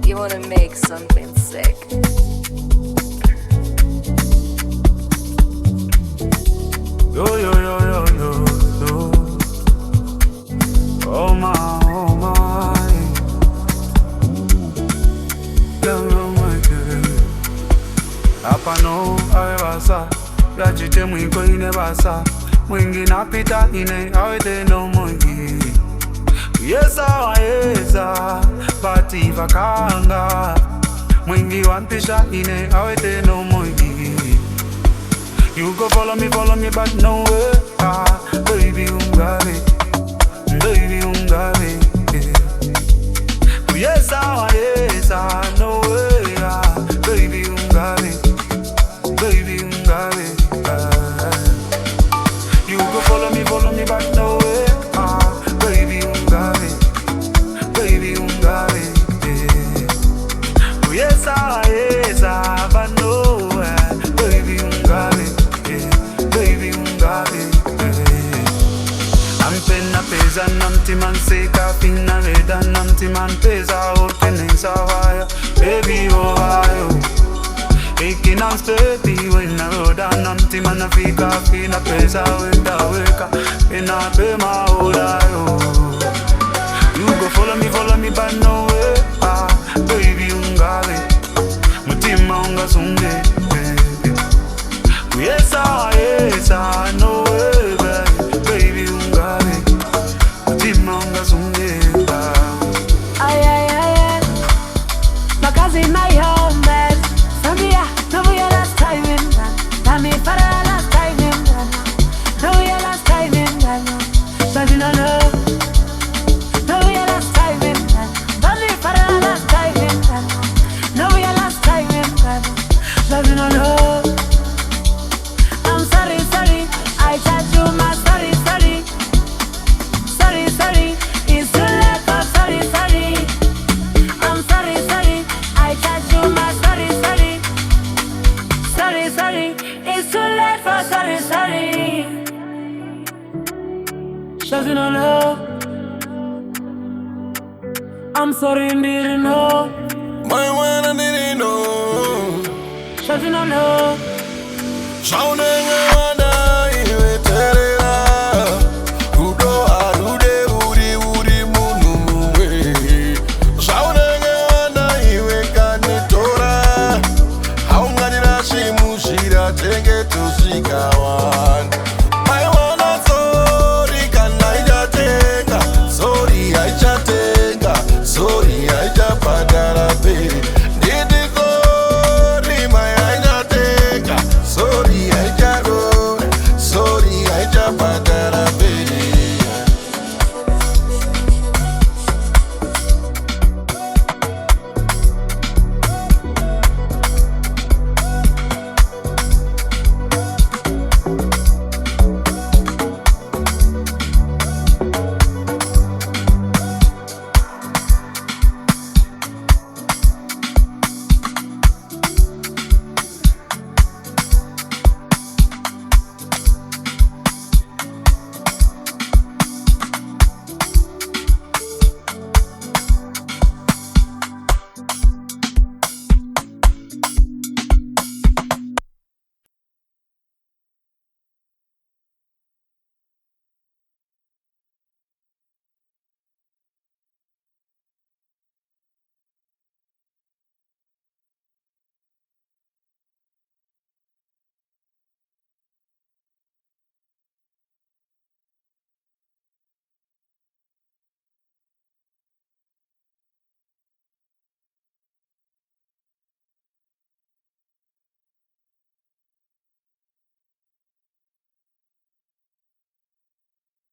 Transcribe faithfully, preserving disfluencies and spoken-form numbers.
You wanna make something sick. Yo, yo, yo, yo, yo, yo. Oh my, oh my. Young, young, my girl. Hapa no awebasa. Yachite mwiko inebasa. Mwingi napita ine awede no mwingi. Yesa yesa Bati vakanga. Mwingi wanpisha ine awede no mwingi. You go follow me, follow me, but no way. Ah, baby, ungabe, baby, ungabe. Yeah. Yes, ah, yes, ah, no way. Ah, baby, ungabe, baby, ungabe. Ah. You go follow me, follow me, but no way. Ah, baby, ungabe, baby, ungabe. Yeah. Yes, ah, yes, ah, but no way. Baby, ungabe. Ampena pesa namti man seka fina reda namti man pesa orkenesa vaya baby Ohio Ekinam steady when I roda namti man afika fina pesa wenda weka ina pema Ohio. You go follow me, follow me, but no way. Ah, baby ungabe mutima unga sunge. Yes, ah, yes, ah, no way, baby, baby, ungabe, mutima ungazungeba. Ay, ay, ay, ay, makazi in my home, man. Samia, no we are last time in Ghana. Nami para last time in Ghana. No we are last time in Ghana. But you know, no, no we are last time in Ghana. Nami para last time in Ghana. No we are last time in Ghana. But you know, no. I'm sorry, sorry, I charge you my sorry, sorry. Sorry, sorry, it's too late for sorry, sorry. I'm sorry, sorry, I charge you my sorry, sorry. Sorry, sorry, it's too late for sorry, sorry. Shouting on love. I'm sorry, indeed, no. My one I didn't know. Shouting on love. Shouting